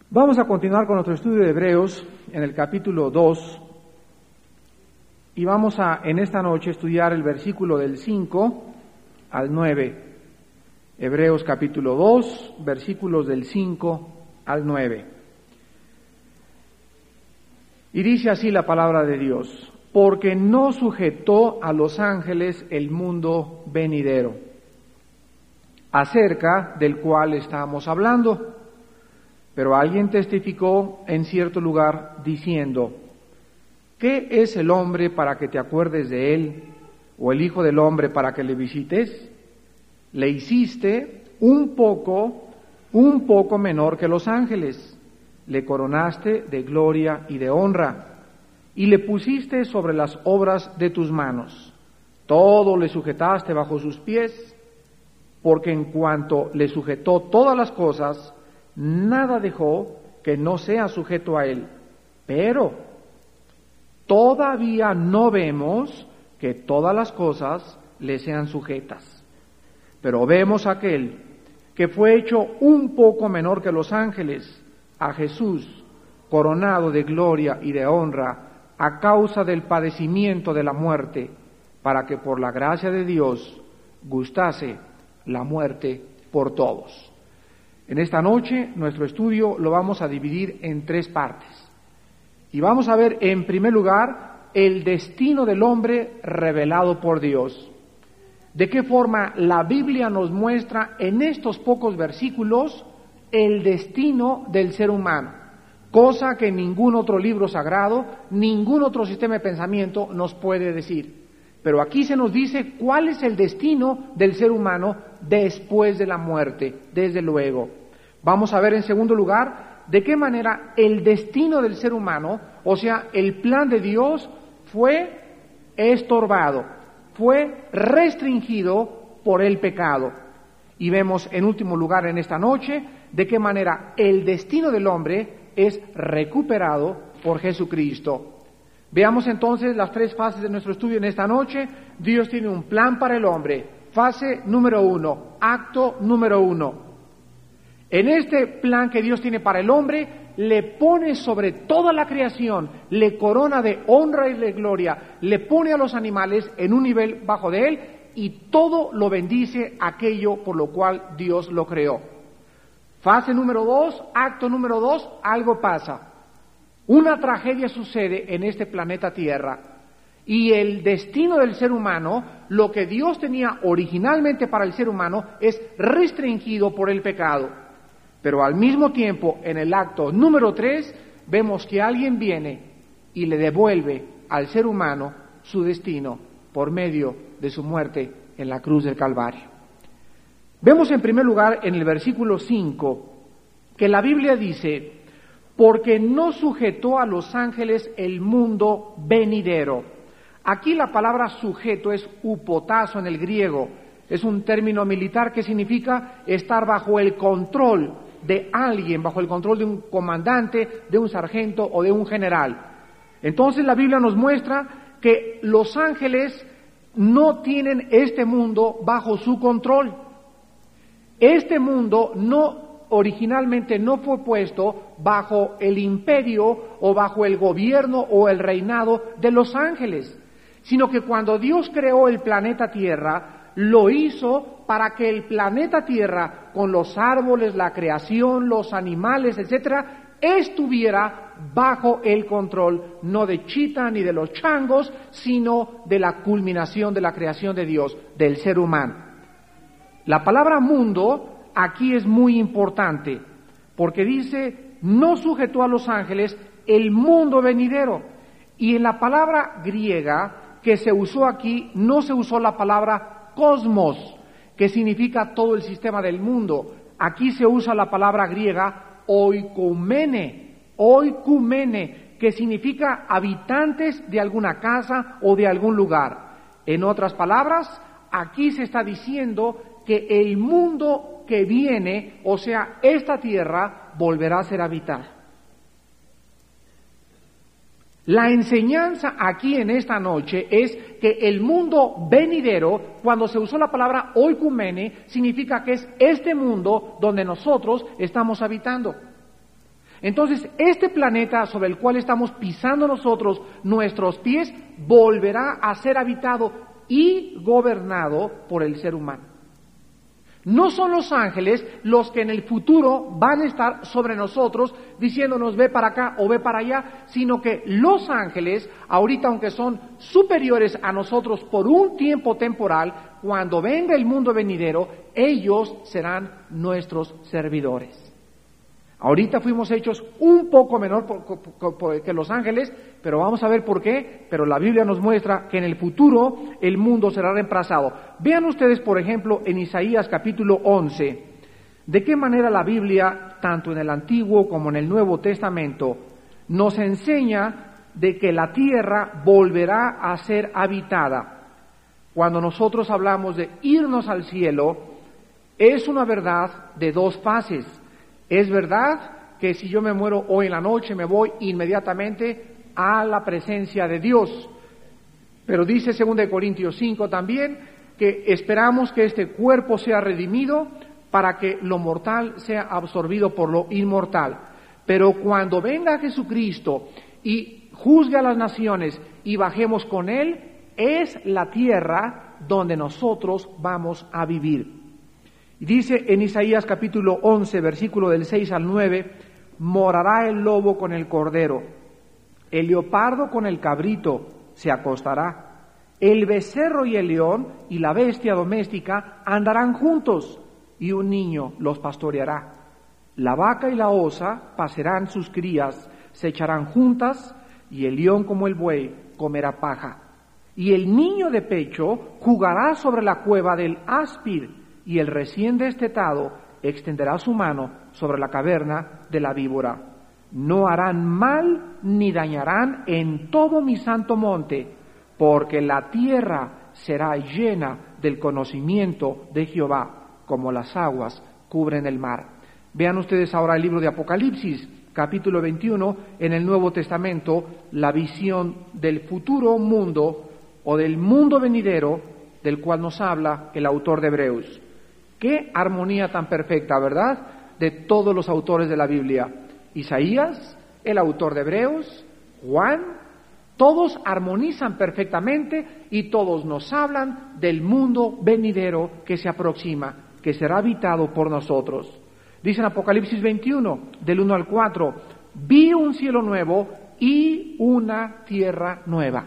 Vamos a continuar con nuestro estudio de Hebreos en el capítulo 2 y vamos a en esta noche estudiar el versículo del 5 al 9. Hebreos capítulo 2, versículos del 5 al 9. Y dice así la palabra de Dios: porque no sujetó a los ángeles el mundo venidero, acerca del cual estamos hablando. Pero alguien testificó en cierto lugar diciendo: ¿qué es el hombre para que te acuerdes de él, o el hijo del hombre para que le visites? Le hiciste un poco menor que los ángeles, le coronaste de gloria y de honra, y le pusiste sobre las obras de tus manos. Todo le sujetaste bajo sus pies, porque en cuanto le sujetó todas las cosas, nada dejó que no sea sujeto a él. Pero todavía no vemos que todas las cosas le sean sujetas. Pero vemos a aquel que fue hecho un poco menor que los ángeles, a Jesús, coronado de gloria y de honra, a causa del padecimiento de la muerte, para que por la gracia de Dios gustase la muerte por todos. En esta noche nuestro estudio lo vamos a dividir en tres partes. Y vamos a ver en primer lugar el destino del hombre revelado por Dios. De qué forma la Biblia nos muestra en estos pocos versículos el destino del ser humano, cosa que ningún otro libro sagrado, ningún otro sistema de pensamiento nos puede decir. Pero aquí se nos dice cuál es el destino del ser humano después de la muerte, desde luego. Vamos a ver en segundo lugar de qué manera el destino del ser humano, o sea, el plan de Dios, fue estorbado, fue restringido por el pecado. Y vemos en último lugar en esta noche de qué manera el destino del hombre es recuperado por Jesucristo. Veamos entonces las tres fases de nuestro estudio en esta noche. Dios tiene un plan para el hombre. Fase número 1, acto número 1. En este plan que Dios tiene para el hombre, le pone sobre toda la creación, le corona de honra y de gloria, le pone a los animales en un nivel bajo de él y todo lo bendice aquello por lo cual Dios lo creó. Fase número 2, acto número 2, algo pasa. Una tragedia sucede en este planeta Tierra y el destino del ser humano, lo que Dios tenía originalmente para el ser humano, es restringido por el pecado. Pero al mismo tiempo, en el acto número 3, vemos que alguien viene y le devuelve al ser humano su destino por medio de su muerte en la cruz del Calvario. Vemos en primer lugar en el versículo 5 que la Biblia dice: porque no sujetó a los ángeles el mundo venidero. Aquí la palabra sujeto es hupotazo en el griego, es un término militar que significa estar bajo el control de alguien, bajo el control de un comandante, de un sargento o de un general. Entonces la Biblia nos muestra que los ángeles no tienen este mundo bajo su control. Este mundo originalmente no fue puesto bajo el imperio o bajo el gobierno o el reinado de los ángeles, sino que cuando Dios creó el planeta Tierra, lo hizo para que el planeta Tierra, con los árboles, la creación, los animales, etcétera, estuviera bajo el control, no de Chita ni de los changos, sino de la culminación de la creación de Dios, del ser humano. La palabra mundo aquí es muy importante, porque dice: no sujetó a los ángeles el mundo venidero. Y en la palabra griega que se usó aquí, no se usó la palabra cosmos, que significa todo el sistema del mundo. Aquí se usa la palabra griega oikumene, que significa habitantes de alguna casa o de algún lugar. En otras palabras, aquí se está diciendo que el mundo que viene, o sea, esta tierra, volverá a ser habitada. La enseñanza aquí en esta noche es que el mundo venidero, cuando se usó la palabra oikumene, significa que es este mundo donde nosotros estamos habitando. Entonces, este planeta sobre el cual estamos pisando nosotros nuestros pies, volverá a ser habitado y gobernado por el ser humano. No son los ángeles los que en el futuro van a estar sobre nosotros diciéndonos ve para acá o ve para allá, sino que los ángeles, ahorita aunque son superiores a nosotros por un tiempo temporal, cuando venga el mundo venidero, ellos serán nuestros servidores. Ahorita fuimos hechos un poco menor que los ángeles, pero vamos a ver por qué. Pero la Biblia nos muestra que en el futuro el mundo será reemplazado. Vean ustedes, por ejemplo, en Isaías capítulo 11, de qué manera la Biblia, tanto en el Antiguo como en el Nuevo Testamento, nos enseña de que la tierra volverá a ser habitada. Cuando nosotros hablamos de irnos al cielo, es una verdad de dos fases. Es verdad que si yo me muero hoy en la noche, me voy inmediatamente a la presencia de Dios. Pero dice 2 Corintios 5 también que esperamos que este cuerpo sea redimido para que lo mortal sea absorbido por lo inmortal. Pero cuando venga Jesucristo y juzgue a las naciones y bajemos con Él, es la tierra donde nosotros vamos a vivir. Y dice en Isaías capítulo 11, versículo del 6 al 9, morará el lobo con el cordero, el leopardo con el cabrito se acostará, el becerro y el león y la bestia doméstica andarán juntos, y un niño los pastoreará. La vaca y la osa pasarán sus crías, se echarán juntas, y el león como el buey comerá paja. Y el niño de pecho jugará sobre la cueva del áspid, y el recién destetado extenderá su mano sobre la caverna de la víbora. No harán mal ni dañarán en todo mi santo monte, porque la tierra será llena del conocimiento de Jehová, como las aguas cubren el mar. Vean ustedes ahora el libro de Apocalipsis, capítulo 21, en el Nuevo Testamento, la visión del futuro mundo o del mundo venidero del cual nos habla el autor de Hebreos. Qué armonía tan perfecta, ¿verdad?, de todos los autores de la Biblia. Isaías, el autor de Hebreos, Juan, todos armonizan perfectamente y todos nos hablan del mundo venidero que se aproxima, que será habitado por nosotros. Dice en Apocalipsis 21, del 1 al 4, vi un cielo nuevo y una tierra nueva,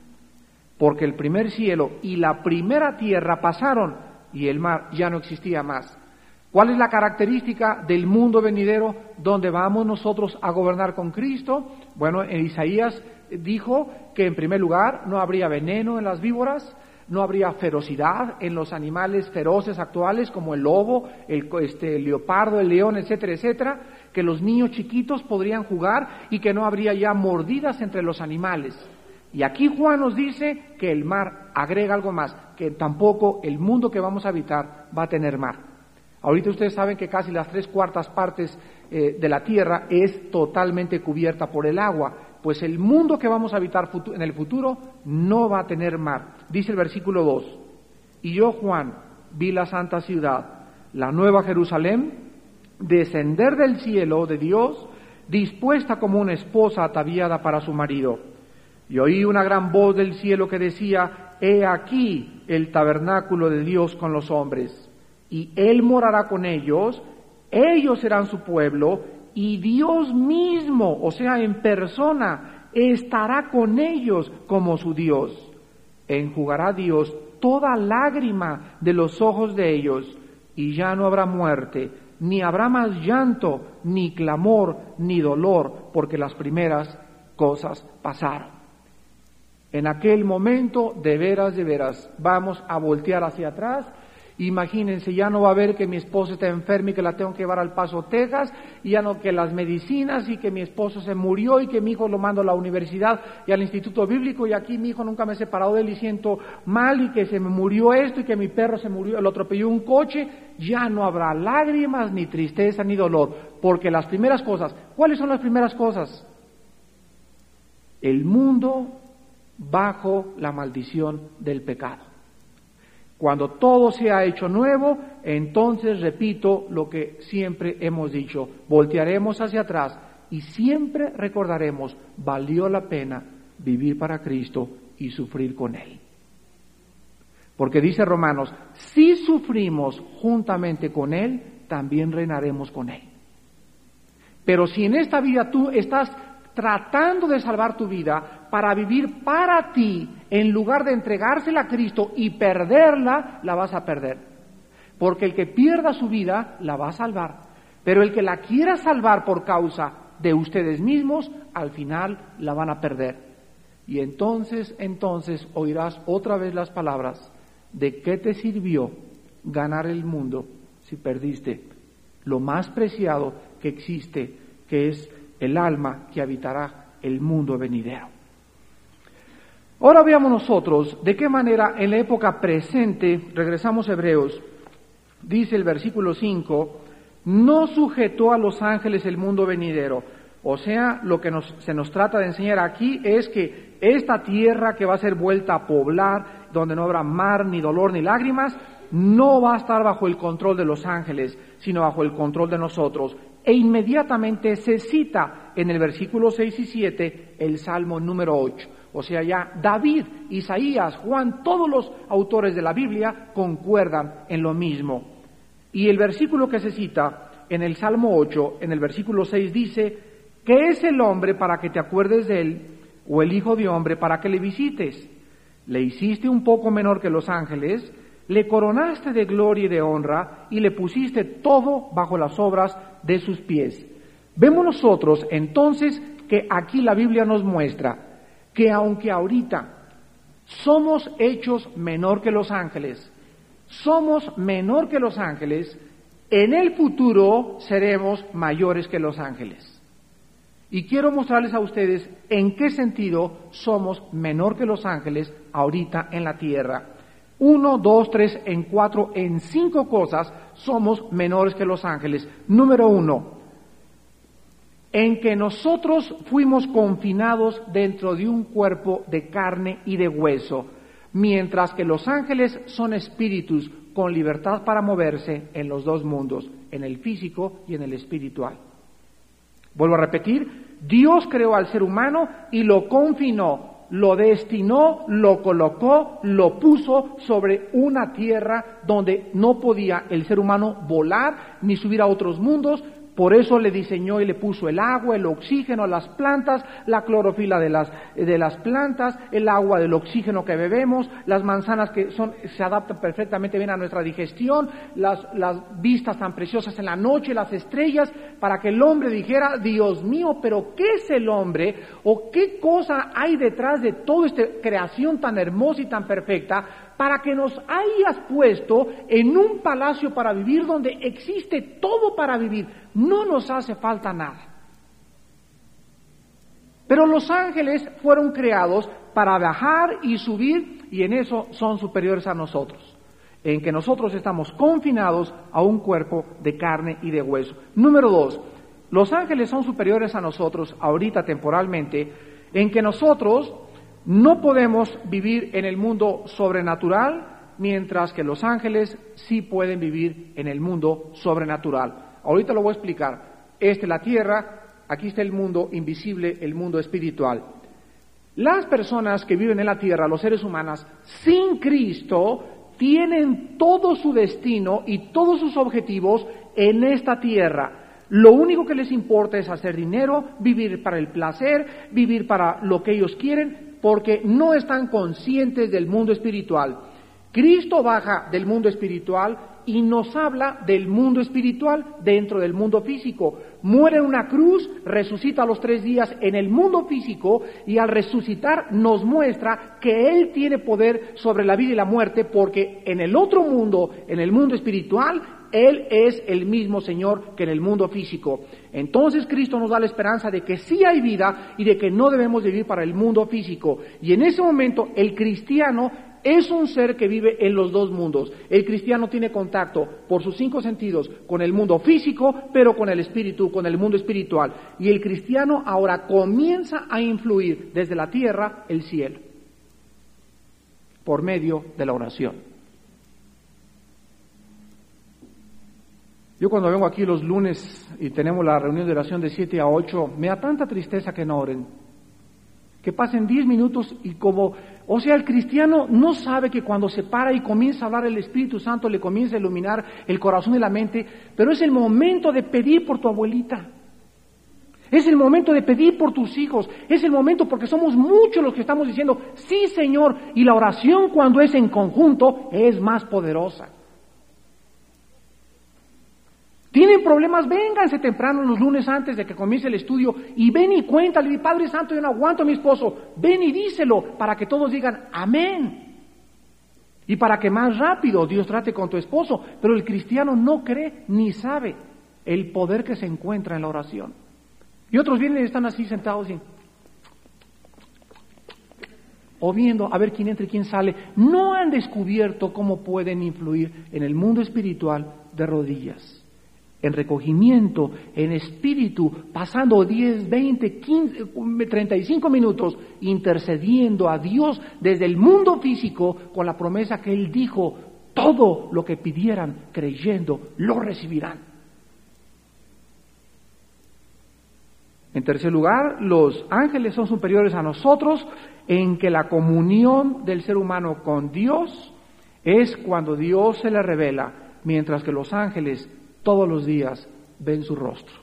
porque el primer cielo y la primera tierra pasaron, y el mar ya no existía más. ¿Cuál es la característica del mundo venidero donde vamos nosotros a gobernar con Cristo? Bueno, en Isaías dijo que en primer lugar no habría veneno en las víboras, no habría ferocidad en los animales feroces actuales como el lobo, el leopardo, el león, etcétera, etcétera, que los niños chiquitos podrían jugar y que no habría ya mordidas entre los animales. Y aquí Juan nos dice que el mar agrega algo más, que tampoco el mundo que vamos a habitar va a tener mar. Ahorita ustedes saben que casi las 3/4 partes de la tierra es totalmente cubierta por el agua, pues el mundo que vamos a habitar en el futuro no va a tener mar. Dice el versículo 2, y yo, Juan, vi la santa ciudad, la nueva Jerusalén, descender del cielo de Dios, dispuesta como una esposa ataviada para su marido. Y oí una gran voz del cielo que decía, he aquí el tabernáculo de Dios con los hombres, y Él morará con ellos, ellos serán su pueblo, y Dios mismo, o sea, en persona, estará con ellos como su Dios. Enjugará Dios toda lágrima de los ojos de ellos, y ya no habrá muerte, ni habrá más llanto, ni clamor, ni dolor, porque las primeras cosas pasaron. En aquel momento, de veras, vamos a voltear hacia atrás. Imagínense, ya no va a ver que mi esposo está enfermo y que la tengo que llevar al Paso, Texas, y ya no que las medicinas y que mi esposo se murió y que mi hijo lo mando a la universidad y al instituto bíblico y aquí mi hijo nunca me he separado de él y siento mal y que se me murió esto y que mi perro se murió, lo atropelló un coche. Ya no habrá lágrimas, ni tristeza, ni dolor, porque las primeras cosas, ¿cuáles son las primeras cosas? El mundo bajo la maldición del pecado. Cuando todo se ha hecho nuevo, entonces repito lo que siempre hemos dicho, voltearemos hacia atrás y siempre recordaremos, valió la pena vivir para Cristo y sufrir con Él. Porque dice Romanos, si sufrimos juntamente con Él, también reinaremos con Él. Pero si en esta vida tú estás tratando de salvar tu vida para vivir para ti, en lugar de entregársela a Cristo y perderla, la vas a perder. Porque el que pierda su vida, la va a salvar. Pero el que la quiera salvar por causa de ustedes mismos, al final la van a perder. Y entonces oirás otra vez las palabras, ¿de qué te sirvió ganar el mundo si perdiste lo más preciado que existe, que es el alma que habitará el mundo venidero? Ahora veamos nosotros de qué manera en la época presente, regresamos a Hebreos, dice el versículo 5, no sujetó a los ángeles el mundo venidero. O sea, lo que se nos trata de enseñar aquí es que esta tierra que va a ser vuelta a poblar, donde no habrá mar, ni dolor, ni lágrimas, no va a estar bajo el control de los ángeles, sino bajo el control de nosotros. E inmediatamente se cita en el versículo 6 y 7 el Salmo número 8. O sea, ya David, Isaías, Juan, todos los autores de la Biblia concuerdan en lo mismo. Y el versículo que se cita en el Salmo 8, en el versículo 6 dice, ¿qué es el hombre para que te acuerdes de él? ¿O el hijo de hombre para que le visites? Le hiciste un poco menor que los ángeles, le coronaste de gloria y de honra, y le pusiste todo bajo las obras de sus pies. Vemos nosotros entonces que aquí la Biblia nos muestra que aunque ahorita somos hechos menor que los ángeles, en el futuro seremos mayores que los ángeles. Y quiero mostrarles a ustedes en qué sentido somos menor que los ángeles ahorita en la tierra. 1, 2, 3, en 4, en 5 cosas somos menores que los ángeles. Número 1, en que nosotros fuimos confinados dentro de un cuerpo de carne y de hueso, mientras que los ángeles son espíritus con libertad para moverse en los dos mundos, en el físico y en el espiritual. Vuelvo a repetir, Dios creó al ser humano y lo confinó, lo destinó, lo colocó, lo puso sobre una tierra donde no podía el ser humano volar ni subir a otros mundos. Por eso le diseñó y le puso el agua, el oxígeno a las plantas, la clorofila de las plantas, el agua del oxígeno que bebemos, las manzanas que se adaptan perfectamente bien a nuestra digestión, las vistas tan preciosas en la noche, las estrellas, para que el hombre dijera, Dios mío, pero ¿qué es el hombre? ¿O qué cosa hay detrás de toda esta creación tan hermosa y tan perfecta? Para que nos hayas puesto en un palacio para vivir donde existe todo para vivir. No nos hace falta nada. Pero los ángeles fueron creados para bajar y subir, y en eso son superiores a nosotros. En que nosotros estamos confinados a un cuerpo de carne y de hueso. Número 2, los ángeles son superiores a nosotros ahorita temporalmente, en que nosotros no podemos vivir en el mundo sobrenatural, mientras que los ángeles sí pueden vivir en el mundo sobrenatural. Ahorita lo voy a explicar. Esta es la tierra, aquí está el mundo invisible, el mundo espiritual. Las personas que viven en la tierra, los seres humanos, sin Cristo, tienen todo su destino y todos sus objetivos en esta tierra. Lo único que les importa es hacer dinero, vivir para el placer, vivir para lo que ellos quieren, porque no están conscientes del mundo espiritual. Cristo baja del mundo espiritual y nos habla del mundo espiritual dentro del mundo físico. Muere en una cruz, resucita a los 3 días en el mundo físico y al resucitar nos muestra que Él tiene poder sobre la vida y la muerte, porque en el otro mundo, en el mundo espiritual, Él es el mismo Señor que en el mundo físico. Entonces Cristo nos da la esperanza de que sí hay vida y de que no debemos vivir para el mundo físico. Y en ese momento el cristiano es un ser que vive en los dos mundos. El cristiano tiene contacto por sus 5 sentidos con el mundo físico, pero con el espíritu, con el mundo espiritual. Y el cristiano ahora comienza a influir desde la tierra el cielo, por medio de la oración. Yo cuando vengo aquí los lunes y tenemos la reunión de oración de 7 a 8, me da tanta tristeza que no oren. Que pasen 10 minutos y el cristiano no sabe que cuando se para y comienza a hablar el Espíritu Santo le comienza a iluminar el corazón y la mente, pero es el momento de pedir por tu abuelita. Es el momento de pedir por tus hijos, es el momento porque somos muchos los que estamos diciendo, sí Señor, y la oración cuando es en conjunto es más poderosa. ¿Tienen problemas? Vénganse temprano los lunes antes de que comience el estudio y ven y cuéntale, Padre Santo, yo no aguanto a mi esposo, ven y díselo para que todos digan amén. Y para que más rápido Dios trate con tu esposo, pero el cristiano no cree ni sabe el poder que se encuentra en la oración. Y otros vienen y están así sentados o viendo a ver quién entra y quién sale. No han descubierto cómo pueden influir en el mundo espiritual de rodillas, en recogimiento, en espíritu, pasando 10, 20, 15, 35 minutos intercediendo a Dios desde el mundo físico con la promesa que Él dijo, todo lo que pidieran creyendo lo recibirán. En tercer lugar, los ángeles son superiores a nosotros en que la comunión del ser humano con Dios es cuando Dios se le revela, mientras que los ángeles todos los días ven su rostro.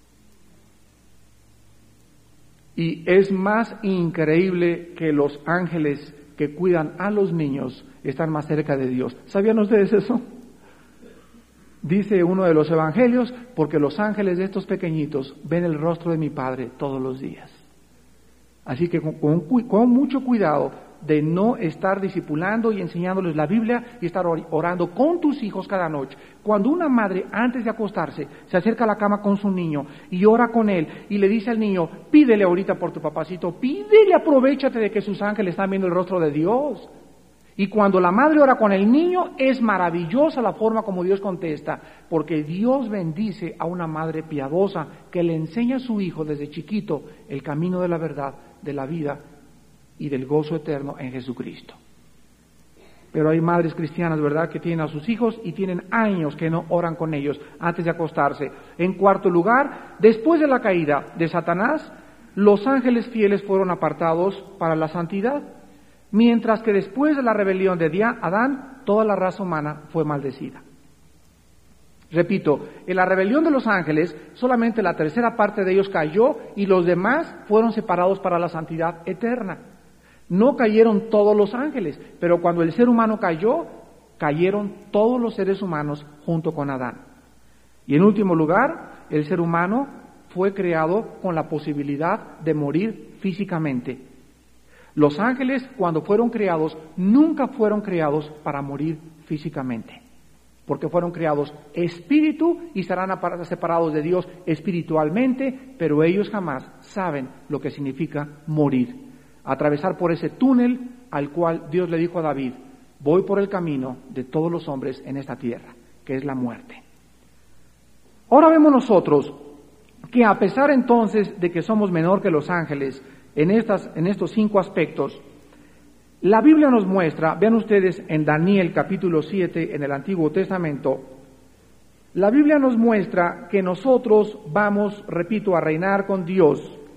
Y es más increíble que los ángeles que cuidan a los niños están más cerca de Dios. ¿Sabían ustedes eso? Dice uno de los evangelios, porque los ángeles de estos pequeñitos ven el rostro de mi Padre todos los días. Así que con mucho cuidado de no estar discipulando y enseñándoles la Biblia y estar orando con tus hijos cada noche. Cuando una madre antes de acostarse se acerca a la cama con su niño y ora con él y le dice al niño, pídele ahorita por tu papacito, pídele, aprovéchate de que sus ángeles están viendo el rostro de Dios. Y cuando la madre ora con el niño, es maravillosa la forma como Dios contesta, porque Dios bendice a una madre piadosa que le enseña a su hijo desde chiquito el camino de la verdad, de la vida y del gozo eterno en Jesucristo. Pero hay madres cristianas, ¿verdad?, que tienen a sus hijos y tienen años que no oran con ellos antes de acostarse. En cuarto lugar, después de la caída de Satanás, los ángeles fieles fueron apartados para la santidad. Mientras que después de la rebelión de Adán, toda la raza humana fue maldecida. Repito, en la rebelión de los ángeles, solamente la tercera parte de ellos cayó y los demás fueron separados para la santidad eterna. No cayeron todos los ángeles, pero cuando el ser humano cayó, cayeron todos los seres humanos junto con Adán. Y en último lugar, el ser humano fue creado con la posibilidad de morir físicamente. Los ángeles, cuando fueron creados, nunca fueron creados para morir físicamente, porque fueron creados espíritu y serán separados de Dios espiritualmente, pero ellos jamás saben lo que significa morir, atravesar por ese túnel al cual Dios le dijo a David, voy por el camino de todos los hombres en esta tierra, que es la muerte. Ahora vemos nosotros que a pesar entonces de que somos menor que los ángeles, en estos 5 aspectos, la Biblia nos muestra, vean ustedes en Daniel capítulo 7 en el Antiguo Testamento, la Biblia nos muestra que nosotros vamos, repito, a reinar con Dios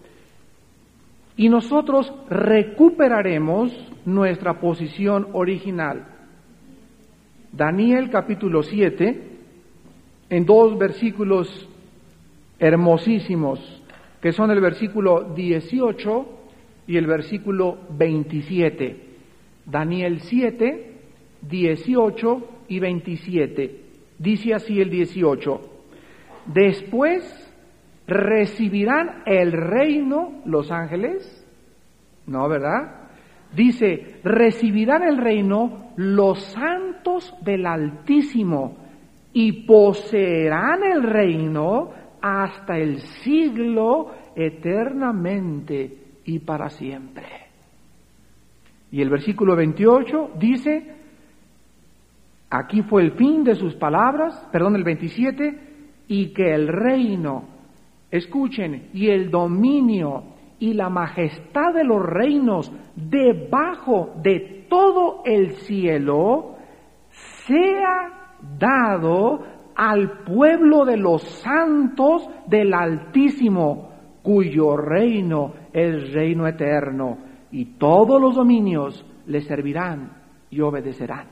y nosotros recuperaremos nuestra posición original. Daniel capítulo 7, en 2 versículos hermosísimos, que son el versículo 18 y el versículo 27. Daniel 7, 18 y 27. Dice así el 18. Después recibirán el reino los ángeles. No, ¿verdad? Dice, recibirán el reino los santos del Altísimo y poseerán el reino hasta el siglo eternamente y para siempre. Y el versículo 28 dice, aquí fue el fin de sus palabras, el 27, y que el reino, escuchen, y el dominio y la majestad de los reinos debajo de todo el cielo sea dado al pueblo de los santos del Altísimo, cuyo reino es reino eterno, y todos los dominios le servirán y obedecerán.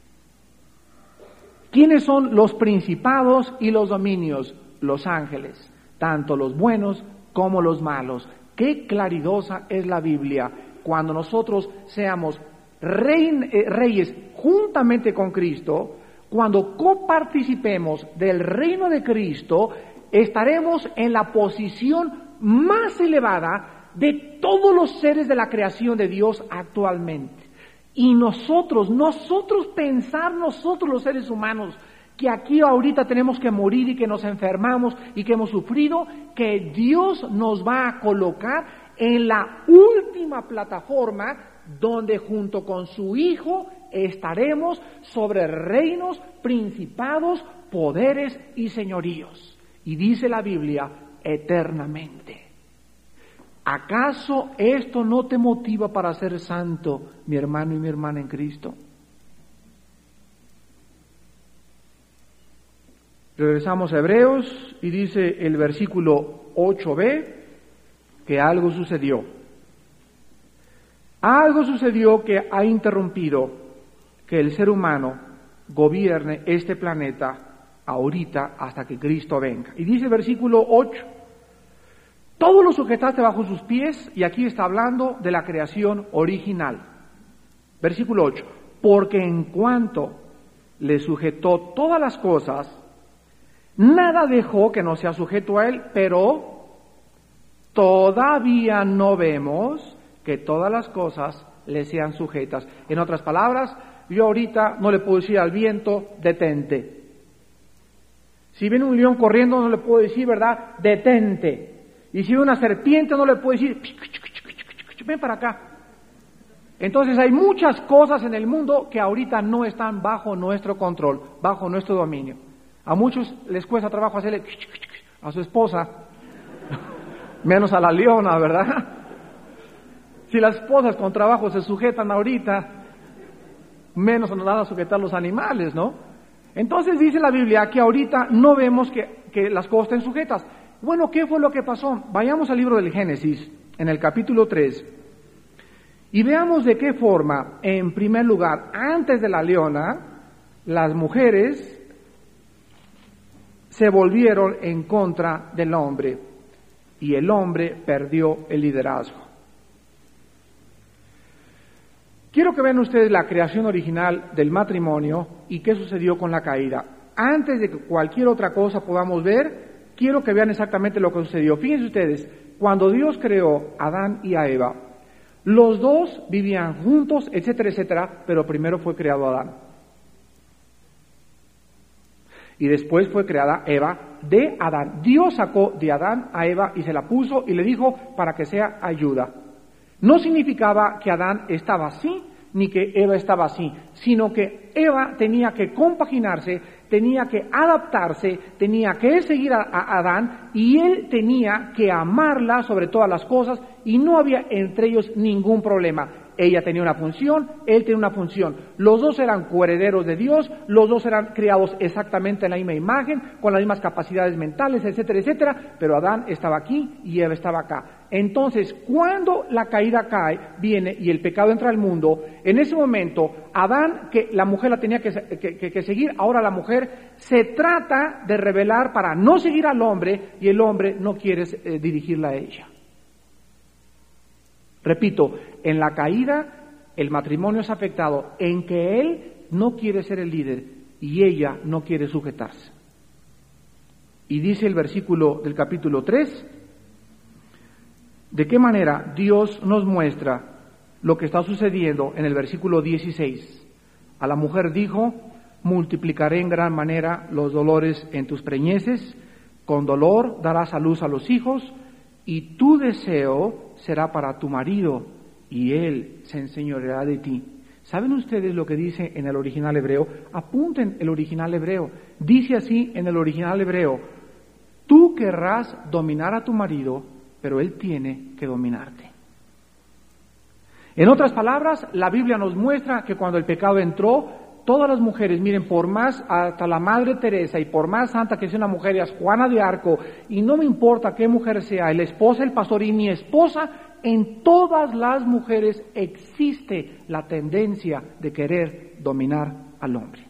¿Quiénes son los principados y los dominios? Los ángeles, tanto los buenos como los malos. Qué claridosa es la Biblia. Cuando nosotros seamos reyes juntamente con Cristo, cuando coparticipemos del reino de Cristo, estaremos en la posición más elevada de todos los seres de la creación de Dios actualmente. Y nosotros pensar, nosotros los seres humanos, que aquí ahorita tenemos que morir y que nos enfermamos y que hemos sufrido, que Dios nos va a colocar en la última plataforma donde junto con su Hijo estaremos sobre reinos, principados, poderes y señoríos. Y dice la Biblia, eternamente. ¿Acaso esto no te motiva para ser santo, mi hermano y mi hermana en Cristo? Regresamos a Hebreos y dice el versículo 8b que algo sucedió. Algo sucedió que ha interrumpido que el ser humano gobierne este planeta ahorita hasta que Cristo venga. Y dice el versículo 8, todo lo sujetaste bajo sus pies, y aquí está hablando de la creación original. Versículo 8, porque en cuanto le sujetó todas las cosas, nada dejó que no sea sujeto a él, pero todavía no vemos que todas las cosas le sean sujetas. En otras palabras, yo ahorita no le puedo decir al viento, detente. Si viene un león corriendo, no le puedo decir, ¿verdad?, detente. Y si viene una serpiente, no le puedo decir, ven para acá. Entonces hay muchas cosas en el mundo que ahorita no están bajo nuestro control, bajo nuestro dominio. A muchos les cuesta trabajo hacerle a su esposa, menos a la leona, ¿verdad? Si las esposas con trabajo se sujetan ahorita, menos nos van a sujetar los animales, ¿no? Entonces dice la Biblia que ahorita no vemos que las cosas estén sujetas. Bueno, ¿qué fue lo que pasó? Vayamos al libro del Génesis, en el capítulo 3, y veamos de qué forma, en primer lugar, antes de la leona, las mujeres se volvieron en contra del hombre, y el hombre perdió el liderazgo. Quiero que vean ustedes la creación original del matrimonio y qué sucedió con la caída. Antes de que cualquier otra cosa podamos ver, quiero que vean exactamente lo que sucedió. Fíjense ustedes, cuando Dios creó a Adán y a Eva, los dos vivían juntos, etcétera, etcétera, pero primero fue creado Adán. Y después fue creada Eva de Adán. Dios sacó de Adán a Eva y se la puso y le dijo para que sea ayuda. No significaba que Adán estaba así, ni que Eva estaba así, sino que Eva tenía que compaginarse, tenía que adaptarse, tenía que seguir a Adán, y él tenía que amarla sobre todas las cosas, y no había entre ellos ningún problema. Ella tenía una función, él tenía una función. Los dos eran coherederos de Dios, los dos eran creados exactamente en la misma imagen, con las mismas capacidades mentales, etcétera, etcétera, pero Adán estaba aquí y Eva estaba acá. Entonces, cuando la caída cae, viene y el pecado entra al mundo, en ese momento, Adán, que la mujer la tenía que seguir, ahora la mujer se trata de rebelar para no seguir al hombre, y el hombre no quiere dirigirla a ella. Repito, en la caída el matrimonio es afectado en que él no quiere ser el líder y ella no quiere sujetarse. Y dice el versículo del capítulo 3, de qué manera Dios nos muestra lo que está sucediendo en el versículo 16. A la mujer dijo, multiplicaré en gran manera los dolores en tus preñeces, con dolor darás a luz a los hijos, y tu deseo será para tu marido, y él se enseñoreará de ti. ¿Saben ustedes lo que dice en el original hebreo? Apunten el original hebreo. Dice así en el original hebreo, tú querrás dominar a tu marido, pero él tiene que dominarte. En otras palabras, la Biblia nos muestra que cuando el pecado entró, todas las mujeres, miren, por más, hasta la Madre Teresa, y por más santa que sea una mujer, es Juana de Arco, y no me importa qué mujer sea, la esposa del pastor y mi esposa, en todas las mujeres existe la tendencia de querer dominar al hombre.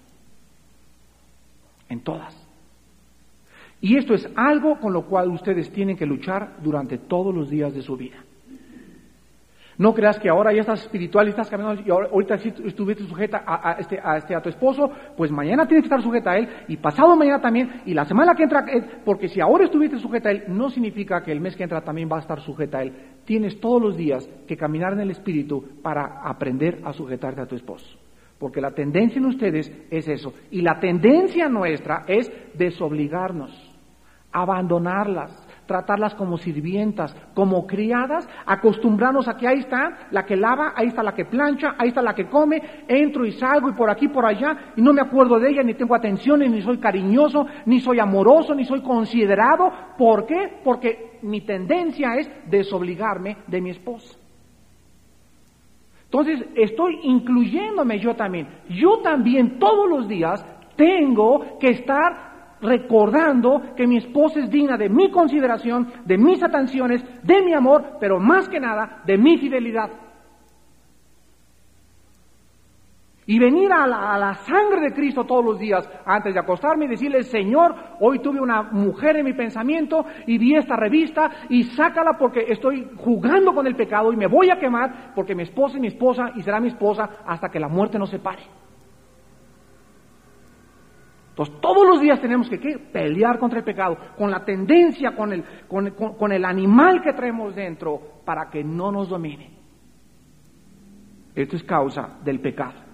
En todas. Y esto es algo con lo cual ustedes tienen que luchar durante todos los días de su vida. No creas que ahora ya estás espiritual y estás caminando y ahorita si estuviste sujeta a tu esposo, pues mañana tienes que estar sujeta a él y pasado mañana también y la semana que entra, porque si ahora estuviste sujeta a él, no significa que el mes que entra también va a estar sujeta a él. Tienes todos los días que caminar en el espíritu para aprender a sujetarte a tu esposo. Porque la tendencia en ustedes es eso. Y la tendencia nuestra es desobligarnos, abandonarlas, tratarlas como sirvientas, como criadas, acostumbrarnos a que ahí está la que lava, ahí está la que plancha, ahí está la que come, entro y salgo y por aquí, por allá, y no me acuerdo de ella, ni tengo atenciones, ni soy cariñoso, ni soy amoroso, ni soy considerado. ¿Por qué? Porque mi tendencia es desobligarme de mi esposa. Entonces, estoy incluyéndome yo también. Yo también todos los días tengo que estar recordando que mi esposa es digna de mi consideración, de mis atenciones, de mi amor, pero más que nada, de mi fidelidad. Y venir a la sangre de Cristo todos los días antes de acostarme y decirle, Señor, hoy tuve una mujer en mi pensamiento y vi esta revista y sácala porque estoy jugando con el pecado y me voy a quemar porque mi esposa es mi esposa y será mi esposa hasta que la muerte nos separe. Entonces todos los días tenemos que pelear contra el pecado, con la tendencia, con el animal que traemos dentro para que no nos domine. Esto es causa del pecado.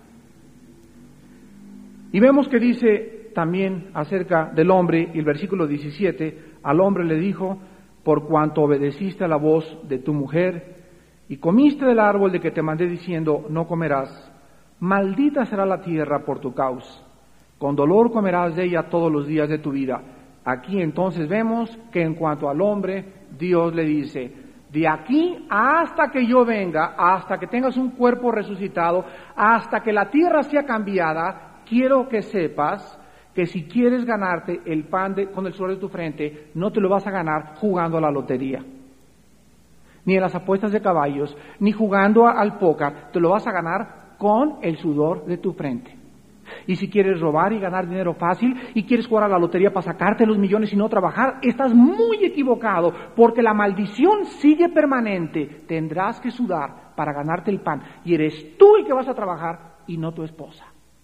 Y vemos que dice también acerca del hombre, y el versículo 17, al hombre le dijo, por cuanto obedeciste a la voz de tu mujer, y comiste del árbol de que te mandé diciendo, no comerás, maldita será la tierra por tu causa, con dolor comerás de ella todos los días de tu vida. Aquí entonces vemos que en cuanto al hombre, Dios le dice, de aquí hasta que yo venga, hasta que tengas un cuerpo resucitado, hasta que la tierra sea cambiada, quiero que sepas que si quieres ganarte el pan con el sudor de tu frente, no te lo vas a ganar jugando a la lotería, ni en las apuestas de caballos, ni jugando al póker, te lo vas a ganar con el sudor de tu frente. Y si quieres robar y ganar dinero fácil y quieres jugar a la lotería para sacarte los millones y no trabajar, estás muy equivocado, porque la maldición sigue permanente. Tendrás que sudar para ganarte el pan y eres tú el que vas a trabajar y no tu esposa.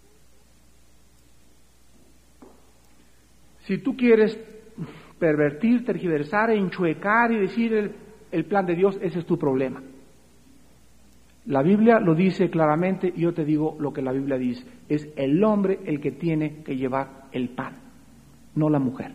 Si tú quieres pervertir, tergiversar, enchuecar y decir el plan de Dios, ese es tu problema. La Biblia lo dice claramente y yo te digo lo que la Biblia dice. Es el hombre el que tiene que llevar el pan, no la mujer.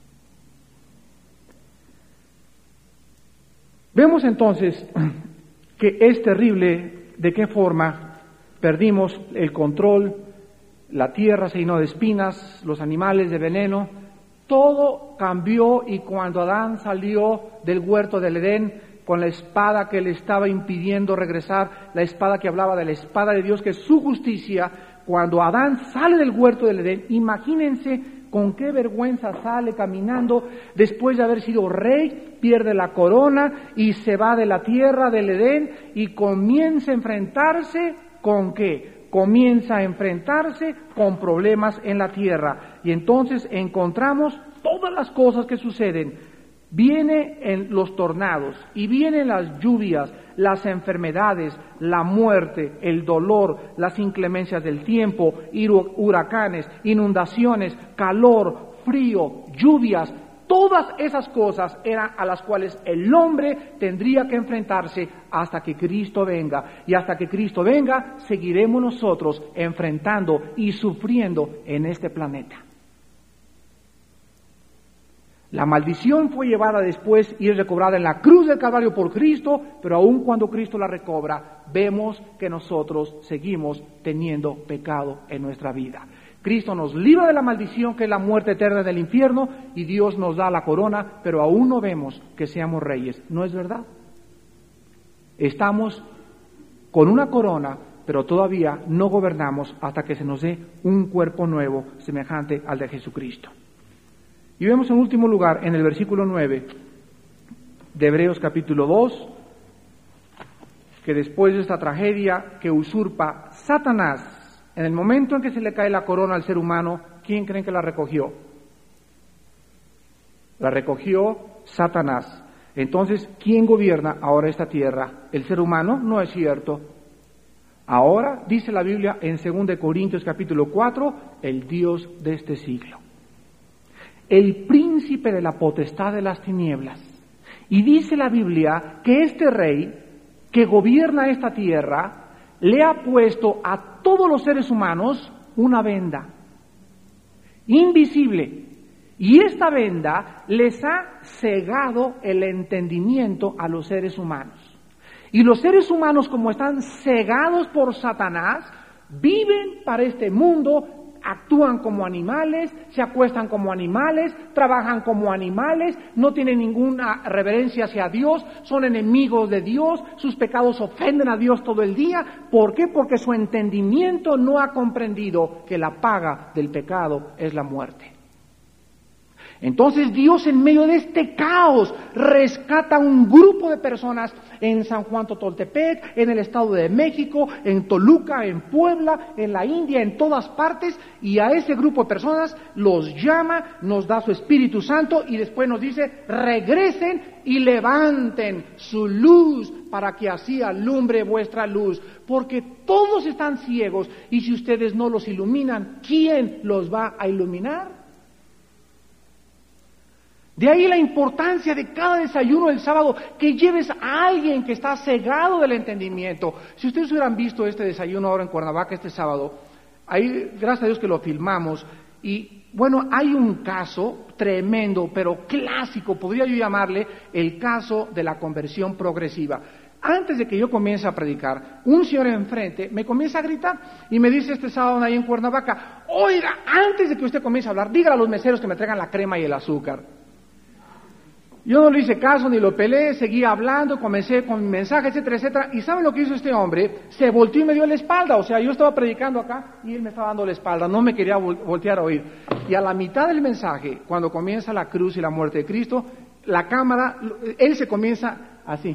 Vemos entonces que es terrible de qué forma perdimos el control, la tierra se llenó de espinas, los animales de veneno, todo cambió y cuando Adán salió del huerto del Edén, con la espada que le estaba impidiendo regresar, la espada que hablaba de la espada de Dios, que es su justicia, cuando Adán sale del huerto del Edén, imagínense con qué vergüenza sale caminando después de haber sido rey, pierde la corona y se va de la tierra del Edén y comienza a enfrentarse ¿con qué? Comienza a enfrentarse con problemas en la tierra y entonces encontramos todas las cosas que suceden. Vienen los tornados y vienen las lluvias, las enfermedades, la muerte, el dolor, las inclemencias del tiempo, huracanes, inundaciones, calor, frío, lluvias. Todas esas cosas eran a las cuales el hombre tendría que enfrentarse hasta que Cristo venga. Y hasta que Cristo venga, seguiremos nosotros enfrentando y sufriendo en este planeta. La maldición fue llevada después y es recobrada en la cruz del Calvario por Cristo, pero aun cuando Cristo la recobra, vemos que nosotros seguimos teniendo pecado en nuestra vida. Cristo nos libra de la maldición que es la muerte eterna del infierno y Dios nos da la corona, pero aún no vemos que seamos reyes. ¿No es verdad? Estamos con una corona, pero todavía no gobernamos hasta que se nos dé un cuerpo nuevo semejante al de Jesucristo. Y vemos en último lugar en el versículo 9 de Hebreos capítulo 2, que después de esta tragedia que usurpa Satanás, en el momento en que se le cae la corona al ser humano, ¿quién creen que la recogió? La recogió Satanás. Entonces, ¿quién gobierna ahora esta tierra? ¿El ser humano? No es cierto. Ahora, dice la Biblia en 2 Corintios capítulo 4, el Dios de este siglo. El príncipe de la potestad de las tinieblas. Y dice la Biblia que este rey que gobierna esta tierra le ha puesto a todos los seres humanos una venda invisible. Y esta venda les ha cegado el entendimiento a los seres humanos. Y los seres humanos, como están cegados por Satanás, viven para este mundo, actúan como animales, se acuestan como animales, trabajan como animales, no tienen ninguna reverencia hacia Dios, son enemigos de Dios, sus pecados ofenden a Dios todo el día. ¿Por qué? Porque su entendimiento no ha comprendido que la paga del pecado es la muerte. Entonces Dios, en medio de este caos, rescata a un grupo de personas en San Juan Totoltepec, en el Estado de México, en Toluca, en Puebla, en la India, en todas partes, y a ese grupo de personas los llama, nos da su Espíritu Santo y después nos dice: regresen y levanten su luz para que así alumbre vuestra luz, porque todos están ciegos y si ustedes no los iluminan, ¿quién los va a iluminar? De ahí la importancia de cada desayuno del sábado, que lleves a alguien que está cegado del entendimiento. Si ustedes hubieran visto este desayuno ahora en Cuernavaca este sábado, ahí, gracias a Dios que lo filmamos, y bueno, hay un caso tremendo, pero clásico, podría yo llamarle el caso de la conversión progresiva. Antes de que yo comience a predicar, un señor enfrente me comienza a gritar y me dice este sábado ahí en Cuernavaca: oiga, antes de que usted comience a hablar, dígale a los meseros que me traigan la crema y el azúcar. Yo no le hice caso ni lo peleé, seguía hablando, comencé con mi mensaje, etcétera, etcétera. ¿Y saben lo que hizo este hombre? Se volteó y me dio la espalda. O sea, yo estaba predicando acá y él me estaba dando la espalda, no me quería voltear a oír. Y a la mitad del mensaje, cuando comienza la cruz y la muerte de Cristo, la cámara, él se comienza así.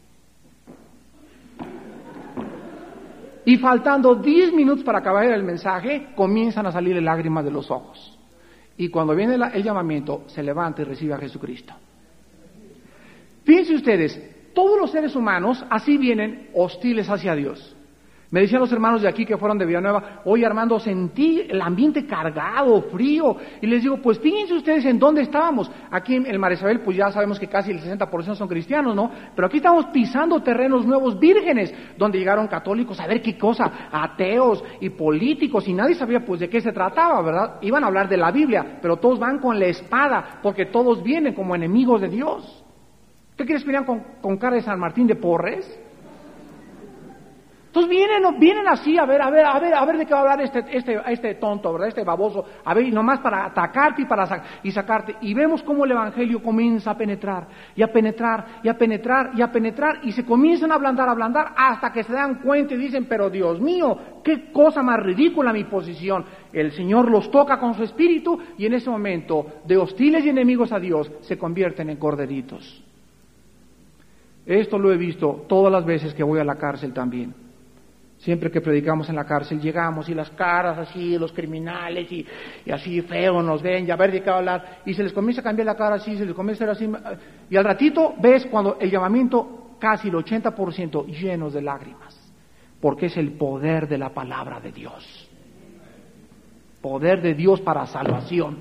Y faltando 10 minutos para acabar el mensaje, comienzan a salirle lágrimas de los ojos. Y cuando viene el llamamiento, se levanta y recibe a Jesucristo. Fíjense ustedes, todos los seres humanos así vienen hostiles hacia Dios. Me decían los hermanos de aquí que fueron de Villanueva: oye, Armando, sentí el ambiente cargado, frío. Y les digo, pues fíjense ustedes en dónde estábamos. Aquí en el Mar Isabel, pues ya sabemos que casi el 60% son cristianos, ¿no? Pero aquí estamos pisando terrenos nuevos, vírgenes, donde llegaron católicos a ver qué cosa, ateos y políticos, y nadie sabía pues de qué se trataba, ¿verdad? Iban a hablar de la Biblia, pero todos van con la espada, porque todos vienen como enemigos de Dios. ¿Qué quieres que vean con cara de San Martín de Porres? Entonces vienen así a ver de qué va a hablar este tonto, ¿verdad? Este baboso, a ver, y nomás para atacarte y sacarte. Y vemos cómo el Evangelio comienza a penetrar, y a penetrar, y a penetrar, y a penetrar, y se comienzan a ablandar, hasta que se dan cuenta y dicen: pero Dios mío, qué cosa más ridícula mi posición. El Señor los toca con su Espíritu, y en ese momento, de hostiles y enemigos a Dios, se convierten en corderitos. Esto lo he visto todas las veces que voy a la cárcel también. Siempre que predicamos en la cárcel llegamos y las caras así, los criminales y así feo nos ven, y a ver de qué hablar, y se les comienza a cambiar la cara así, se les comienza a hacer así, y al ratito ves cuando el llamamiento casi el 80% llenos de lágrimas, porque es el poder de la palabra de Dios, poder de Dios para salvación.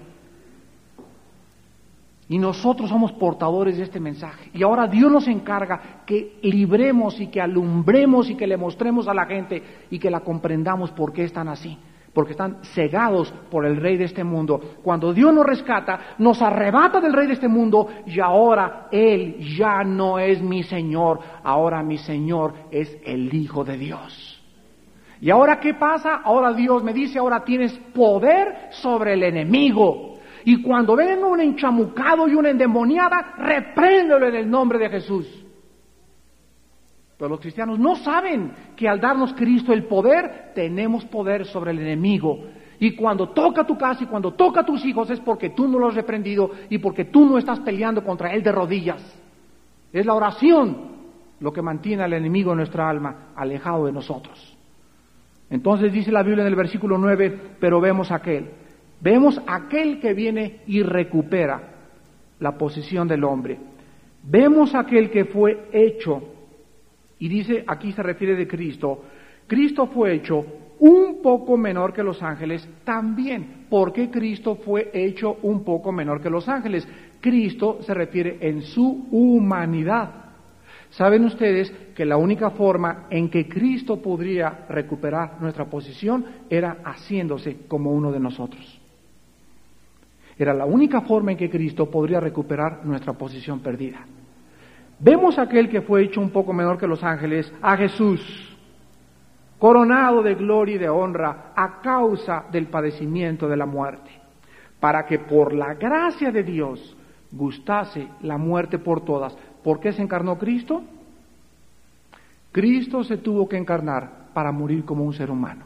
Y nosotros somos portadores de este mensaje. Y ahora Dios nos encarga que libremos y que alumbremos y que le mostremos a la gente y que la comprendamos por qué están así. Porque están cegados por el rey de este mundo. Cuando Dios nos rescata, nos arrebata del rey de este mundo y ahora Él ya no es mi Señor. Ahora mi Señor es el Hijo de Dios. ¿Y ahora qué pasa? Ahora Dios me dice: ahora tienes poder sobre el enemigo. Y cuando ven un enchamucado y una endemoniada, repréndelo en el nombre de Jesús. Pero los cristianos no saben que al darnos Cristo el poder, tenemos poder sobre el enemigo. Y cuando toca tu casa y cuando toca a tus hijos es porque tú no los has reprendido y porque tú no estás peleando contra él de rodillas. Es la oración lo que mantiene al enemigo en nuestra alma alejado de nosotros. Entonces dice la Biblia en el versículo 9, pero vemos aquel que viene y recupera la posición del hombre. Vemos aquel que fue hecho, y dice, aquí se refiere de Cristo, Cristo fue hecho un poco menor que los ángeles también. ¿Por qué Cristo fue hecho un poco menor que los ángeles? Cristo se refiere en su humanidad. ¿Saben ustedes que la única forma en que Cristo podría recuperar nuestra posición era haciéndose como uno de nosotros? Era la única forma en que Cristo podría recuperar nuestra posición perdida. Vemos a aquel que fue hecho un poco menor que los ángeles, a Jesús, coronado de gloria y de honra a causa del padecimiento de la muerte, para que por la gracia de Dios gustase la muerte por todas. ¿Por qué se encarnó Cristo? Cristo se tuvo que encarnar para morir como un ser humano,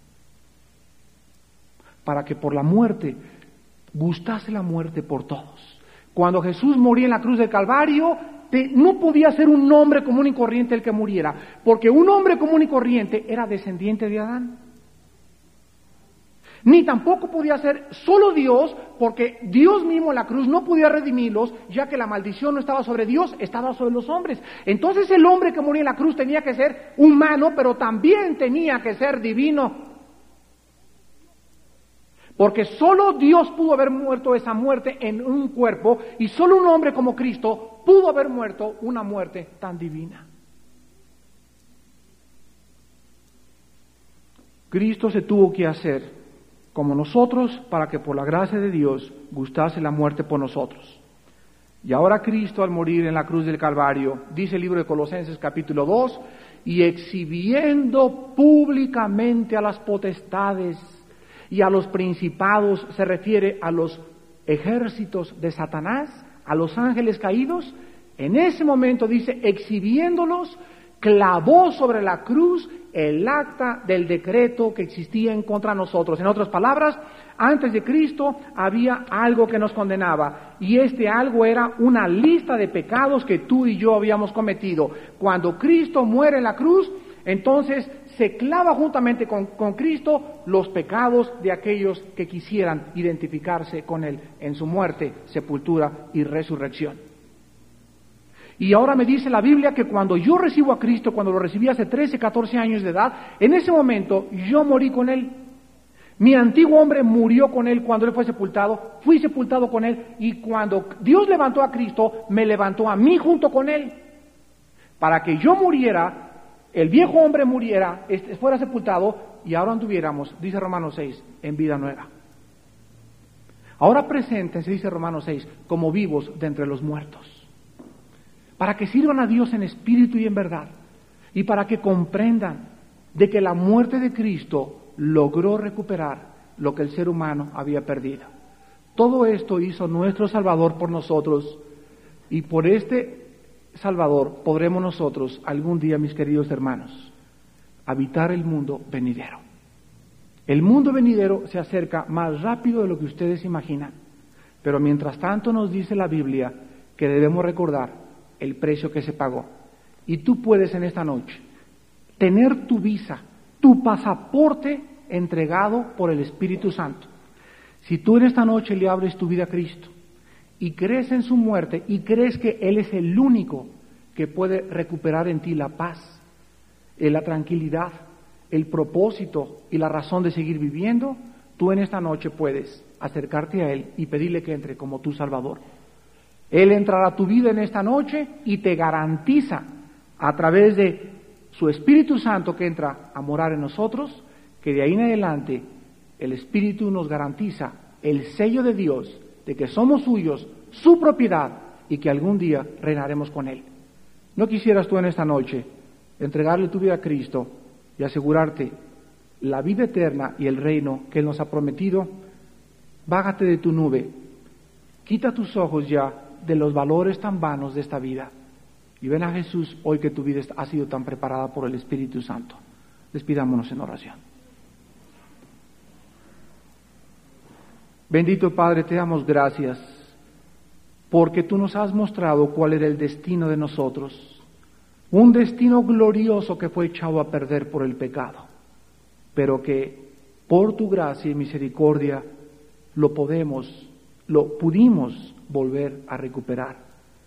para que por la muerte gustase la muerte por todos. Cuando Jesús moría en la cruz del Calvario, no podía ser un hombre común y corriente el que muriera, porque un hombre común y corriente era descendiente de Adán. Ni tampoco podía ser solo Dios, porque Dios mismo en la cruz no podía redimirlos, ya que la maldición no estaba sobre Dios, estaba sobre los hombres. Entonces el hombre que moría en la cruz tenía que ser humano, pero también tenía que ser divino. Porque solo Dios pudo haber muerto esa muerte en un cuerpo, y solo un hombre como Cristo pudo haber muerto una muerte tan divina. Cristo se tuvo que hacer como nosotros para que por la gracia de Dios gustase la muerte por nosotros. Y ahora Cristo, al morir en la cruz del Calvario, dice el libro de Colosenses capítulo 2, y exhibiendo públicamente a las potestades y a los principados, se refiere a los ejércitos de Satanás, a los ángeles caídos. En ese momento dice, exhibiéndolos, clavó sobre la cruz el acta del decreto que existía en contra de nosotros. En otras palabras, antes de Cristo había algo que nos condenaba, y este algo era una lista de pecados que tú y yo habíamos cometido. Cuando Cristo muere en la cruz, entonces se clava juntamente con Cristo los pecados de aquellos que quisieran identificarse con Él en su muerte, sepultura y resurrección. Y ahora me dice la Biblia que cuando yo recibo a Cristo, cuando lo recibí hace 13, 14 años de edad, en ese momento yo morí con Él. Mi antiguo hombre murió con Él cuando Él fue sepultado, fui sepultado con Él, y cuando Dios levantó a Cristo, me levantó a mí junto con Él. Para que yo muriera, el viejo hombre muriera, fuera sepultado, y ahora anduviéramos, dice Romanos 6, en vida nueva. Ahora preséntense, dice Romanos 6, como vivos de entre los muertos, para que sirvan a Dios en espíritu y en verdad, y para que comprendan de que la muerte de Cristo logró recuperar lo que el ser humano había perdido. Todo esto hizo nuestro Salvador por nosotros, y por este Salvador podremos nosotros algún día, mis queridos hermanos, habitar el mundo venidero. El mundo venidero se acerca más rápido de lo que ustedes imaginan, pero mientras tanto nos dice la Biblia que debemos recordar el precio que se pagó. Y tú puedes en esta noche tener tu visa, tu pasaporte entregado por el Espíritu Santo. Si tú en esta noche le abres tu vida a Cristo y crees en su muerte y crees que Él es el único que puede recuperar en ti la paz, la tranquilidad, el propósito y la razón de seguir viviendo, tú en esta noche puedes acercarte a Él y pedirle que entre como tu Salvador. Él entrará a tu vida en esta noche y te garantiza, a través de su Espíritu Santo que entra a morar en nosotros, que de ahí en adelante el Espíritu nos garantiza el sello de Dios de que somos suyos, su propiedad, y que algún día reinaremos con Él. ¿No quisieras tú en esta noche entregarle tu vida a Cristo y asegurarte la vida eterna y el reino que Él nos ha prometido? Bájate de tu nube, quita tus ojos ya de los valores tan vanos de esta vida Y ven a Jesús hoy que tu vida ha sido tan preparada por el Espíritu Santo. Despidámonos en oración. Bendito Padre, te damos gracias porque tú nos has mostrado cuál era el destino de nosotros. Un destino glorioso que fue echado a perder por el pecado, pero que por tu gracia y misericordia lo pudimos volver a recuperar.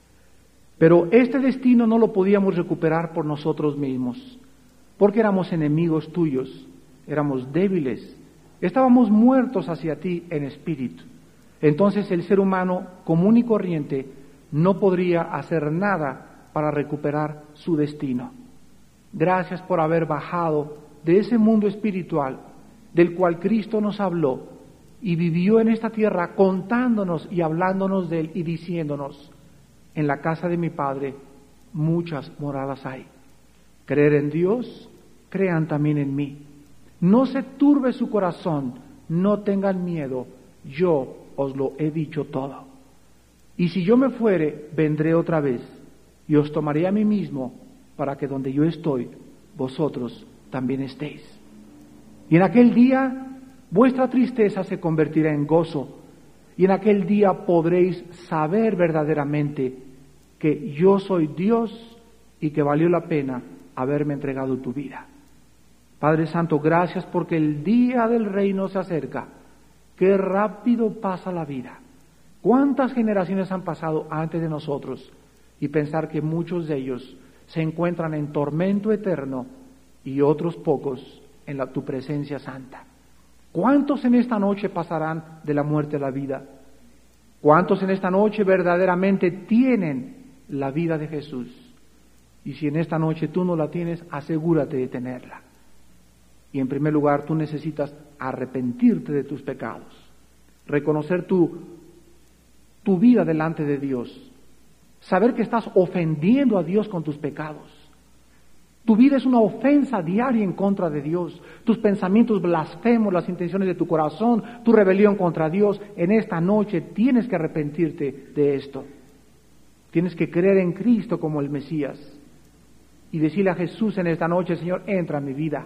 Pero este destino no lo podíamos recuperar por nosotros mismos, porque éramos enemigos tuyos, éramos débiles, estábamos muertos hacia ti en espíritu. Entonces el ser humano común y corriente no podría hacer nada para recuperar su destino. Gracias por haber bajado de ese mundo espiritual del cual Cristo nos habló y vivió en esta tierra contándonos y hablándonos de Él y diciéndonos: en la casa de mi Padre muchas moradas hay. Creer en Dios, crean también en mí. No se turbe su corazón, no tengan miedo, yo os lo he dicho todo. Y si yo me fuere, vendré otra vez, y os tomaré a mí mismo, para que donde yo estoy, vosotros también estéis. Y en aquel día, vuestra tristeza se convertirá en gozo, y en aquel día podréis saber verdaderamente que yo soy Dios y que valió la pena haberme entregado tu vida. Padre Santo, gracias porque el día del reino se acerca. Qué rápido pasa la vida. ¿Cuántas generaciones han pasado antes de nosotros? Y pensar que muchos de ellos se encuentran en tormento eterno y otros pocos en tu presencia santa. ¿Cuántos en esta noche pasarán de la muerte a la vida? ¿Cuántos en esta noche verdaderamente tienen la vida de Jesús? Y si en esta noche tú no la tienes, asegúrate de tenerla. Y en primer lugar, tú necesitas arrepentirte de tus pecados, reconocer tu vida delante de Dios, saber que estás ofendiendo a Dios con tus pecados. Tu vida es una ofensa diaria en contra de Dios. Tus pensamientos blasfemos, las intenciones de tu corazón, tu rebelión contra Dios. En esta noche tienes que arrepentirte de esto. Tienes que creer en Cristo como el Mesías y decirle a Jesús en esta noche: Señor, entra en mi vida.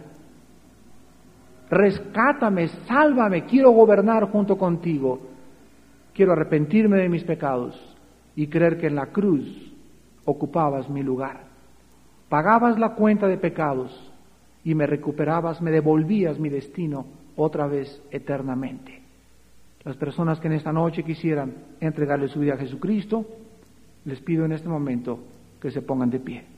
Rescátame, sálvame, quiero gobernar junto contigo. Quiero arrepentirme de mis pecados y creer que en la cruz ocupabas mi lugar. Pagabas la cuenta de pecados y me recuperabas, me devolvías mi destino otra vez eternamente. Las personas que en esta noche quisieran entregarle su vida a Jesucristo, les pido en este momento que se pongan de pie.